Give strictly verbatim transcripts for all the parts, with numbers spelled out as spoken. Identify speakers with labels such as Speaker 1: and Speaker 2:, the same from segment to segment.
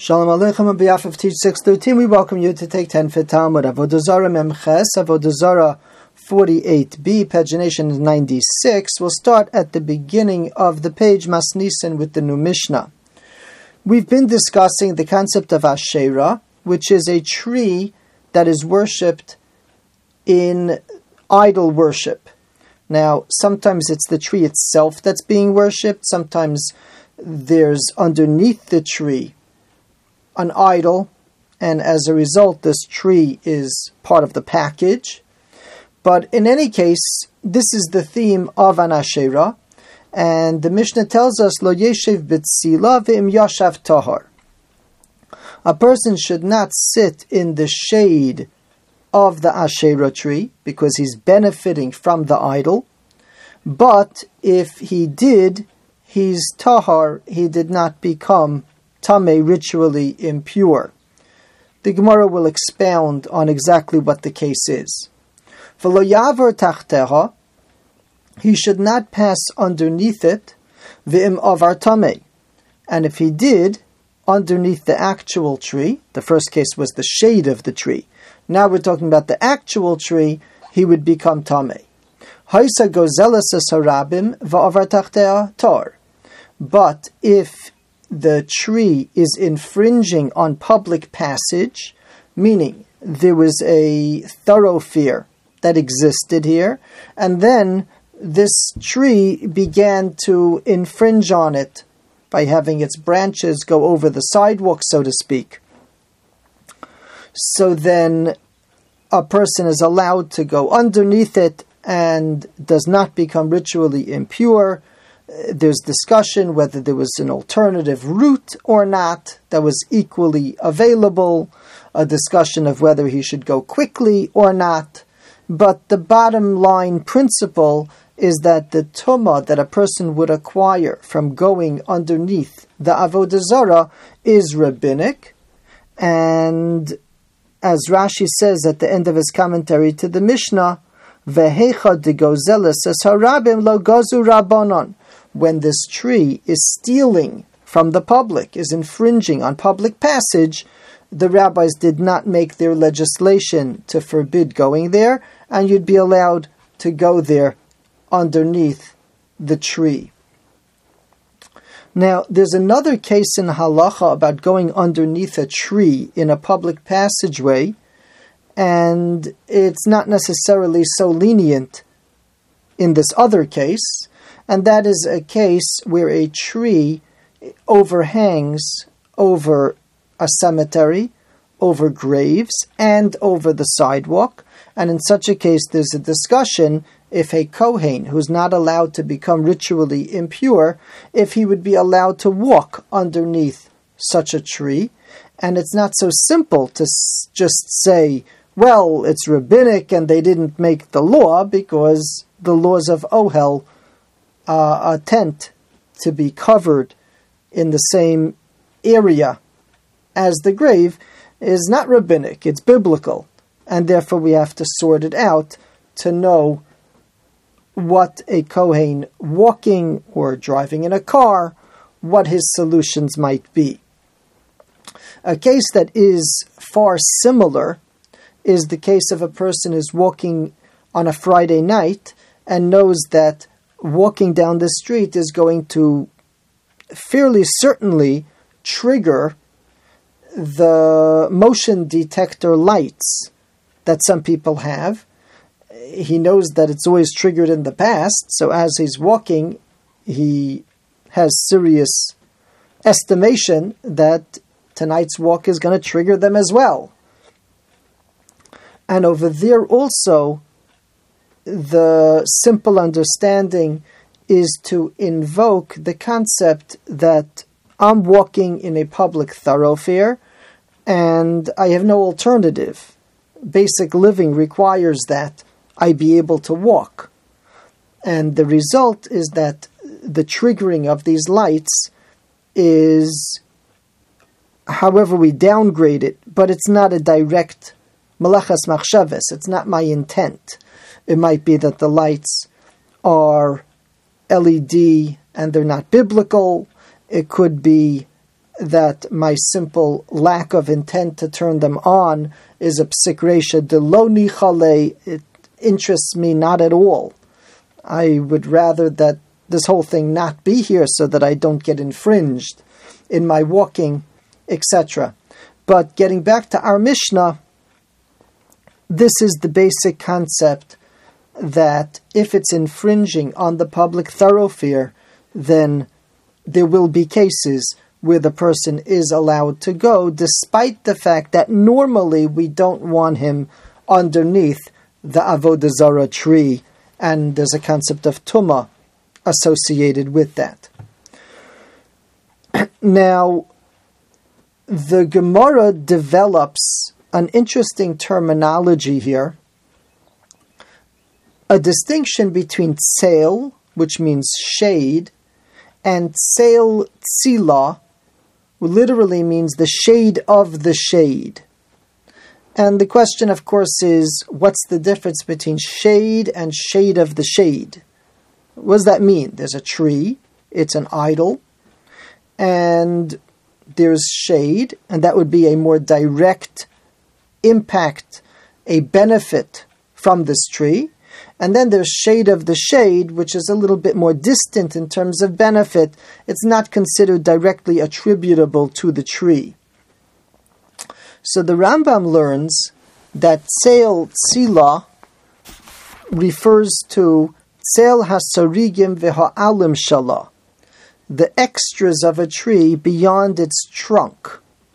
Speaker 1: Shalom Aleichem. On behalf of Teach six thirteen, we welcome you to take ten for Talmud. Avodah Zarah Memches, Avodah Zarah forty-eight b, pagination ninety-six. We'll start at the beginning of the page, Masnisen, with the new Mishnah. We've been discussing the concept of Asherah, which is a tree that is worshipped in idol worship. Now, sometimes it's the tree itself that's being worshipped. Sometimes there's underneath the tree an idol, and as a result, this tree is part of the package. But in any case, this is the theme of an Asherah, and the Mishnah tells us, Lo yeshev b'tzila ve'im yashav tahar. A person should not sit in the shade of the Asherah tree, because he's benefiting from the idol. But if he did, he's tahar, he did not become tameh, ritually impure. The Gemara will expound on exactly what the case is. V'lo yavar tachteha, he should not pass underneath it, v'im avar tameh. And if he did, underneath the actual tree, the first case was the shade of the tree. Now we're talking about the actual tree, he would become tameh. Haisa gozelas harabim v'avar tachteha tar. But if the tree is infringing on public passage, meaning there was a thoroughfare that existed here, and then this tree began to infringe on it by having its branches go over the sidewalk, so to speak. So then a person is allowed to go underneath it and does not become ritually impure. There's discussion whether there was an alternative route or not that was equally available, a discussion of whether he should go quickly or not. But the bottom line principle is that the tumah that a person would acquire from going underneath the Avodah Zarah is rabbinic. And as Rashi says at the end of his commentary to the Mishnah, Vehecha de gozelis es harabim lo gozu rabbanon. When this tree is stealing from the public, is infringing on public passage, the rabbis did not make their legislation to forbid going there, and you'd be allowed to go there underneath the tree. Now, there's another case in halacha about going underneath a tree in a public passageway, and it's not necessarily so lenient in this other case. And that is a case where a tree overhangs over a cemetery, over graves, and over the sidewalk. And in such a case, there's a discussion if a Kohen, who's not allowed to become ritually impure, if he would be allowed to walk underneath such a tree. And it's not so simple to just say, well, it's rabbinic and they didn't make the law, because the laws of Ohel, Uh, a tent to be covered in the same area as the grave, is not rabbinic, it's biblical, and therefore we have to sort it out to know what a Kohen walking or driving in a car, what his solutions might be. A case that is far similar is the case of a person who's walking on a Friday night and knows that walking down the street is going to fairly certainly trigger the motion detector lights that some people have. He knows that it's always triggered in the past, so as he's walking, he has serious estimation that tonight's walk is going to trigger them as well. And over there also, the simple understanding is to invoke the concept that I'm walking in a public thoroughfare and I have no alternative. Basic living requires that I be able to walk. And the result is that the triggering of these lights is, however we downgrade it, but it's not a direct melechas machshavas, it's not my intent. It might be that the lights are L E D and they're not biblical. It could be that my simple lack of intent to turn them on is a psik reisha de lo nichale. It interests me not at all. I would rather that this whole thing not be here so that I don't get infringed in my walking, et cetera. But getting back to our Mishnah, this is the basic concept that if it's infringing on the public thoroughfare, then there will be cases where the person is allowed to go, despite the fact that normally we don't want him underneath the Avodah Zarah tree, and there's a concept of Tumah associated with that. Now, the Gemara develops an interesting terminology here, a distinction between tzeil, which means shade, and tzeil tzila, which literally means the shade of the shade. And the question, of course, is what's the difference between shade and shade of the shade? What does that mean? There's a tree, it's an idol, and there's shade, and that would be a more direct impact, a benefit from this tree. And then there's shade of the shade, which is a little bit more distant in terms of benefit. It's not considered directly attributable to the tree. So the Rambam learns that tzeil tzila refers to tzeil hasarigim v'ha'alim shala, the extras of a tree beyond its trunk.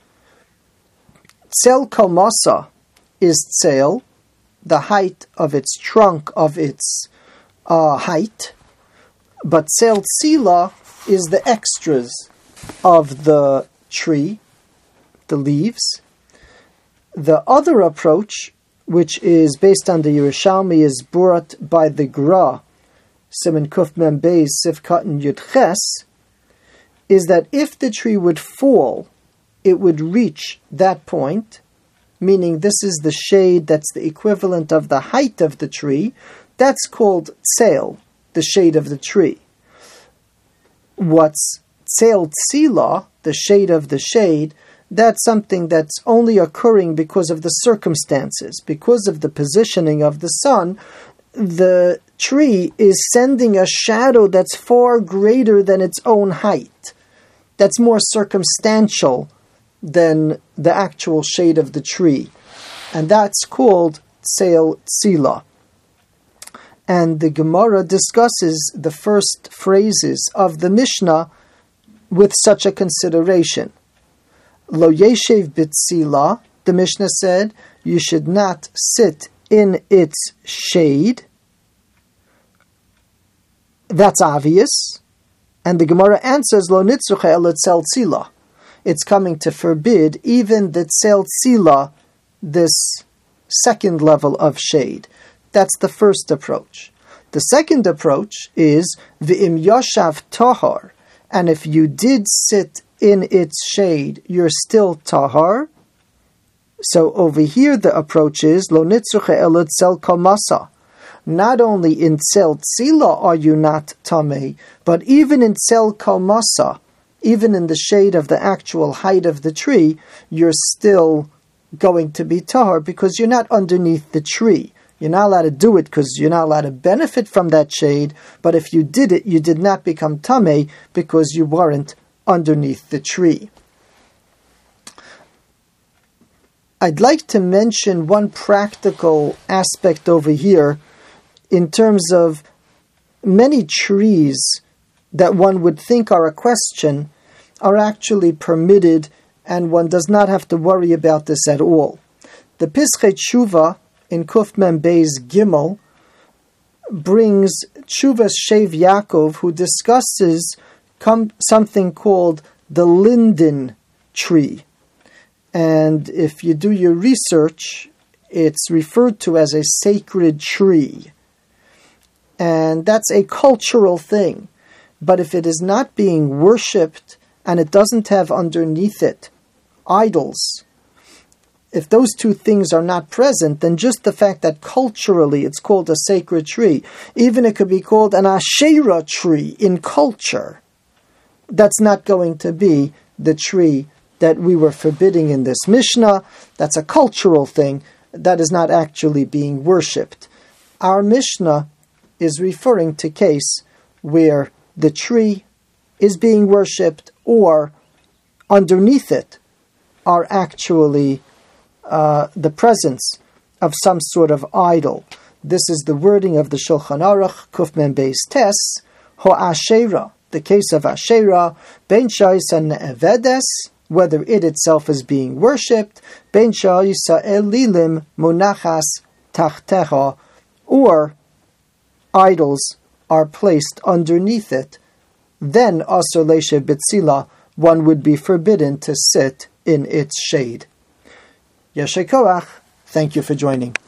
Speaker 1: Tzeil kalmasa is tzeil, the height of its trunk, of its uh, height, but tzeil tzila is the extras of the tree, the leaves. The other approach, which is based on the Yerushalmi, is brought by the Gra, Siman Kuf Mem Beis Sif Katan Yud Ches, is that if the tree would fall, it would reach that point, meaning this is the shade that's the equivalent of the height of the tree. That's called tzeil, the shade of the tree. What's tzeil tzila, the shade of the shade, that's something that's only occurring because of the circumstances, because of the positioning of the sun. The tree is sending a shadow that's far greater than its own height. That's more circumstantial than the actual shade of the tree. And that's called tzeil tzila. And the Gemara discusses the first phrases of the Mishnah with such a consideration. Lo yeshev b'tzila, the Mishnah said, you should not sit in its shade. That's obvious. And the Gemara answers, Lo nitzrucha ela tzeil tzila. It's coming to forbid even the tzeil tzila, this second level of shade. That's the first approach. The second approach is v'im yashav tahar, and if you did sit in its shade, you're still tahar. So over here the approach is lo nitzrucha ela tzeil kalmasa. Not only in tzeil tzila are you not tamei, but even in tzeil kalmasa, even in the shade of the actual height of the tree, you're still going to be tahar because you're not underneath the tree. You're not allowed to do it because you're not allowed to benefit from that shade, but if you did it, you did not become tamei because you weren't underneath the tree. I'd like to mention one practical aspect over here in terms of many trees that one would think are a question are actually permitted, and one does not have to worry about this at all. The Pischei Tshuva in Kuf Mem Beis Gimel brings Tshuvas Shev Yaakov, who discusses com- something called the linden tree. And if you do your research, it's referred to as a sacred tree. And that's a cultural thing. But if it is not being worshipped and it doesn't have underneath it idols, if those two things are not present, then just the fact that culturally it's called a sacred tree, even it could be called an Asherah tree in culture, that's not going to be the tree that we were forbidding in this Mishnah. That's a cultural thing that is not actually being worshipped. Our Mishnah is referring to case where the tree is being worshipped or underneath it are actually uh, the presence of some sort of idol. This is the wording of the Shulchan Aruch, Kuf Mem Beis Tes, Ho Asherah, the case of Asherah, Ben Sha'isa Ne'evedes, whether it itself is being worshipped, Ben Sha'isa Elilim Munachas Tachtecha, or idols are placed underneath it, then Asur Leishe B'tzila, one would be forbidden to sit in its shade. Yeshe Koach, thank you for joining.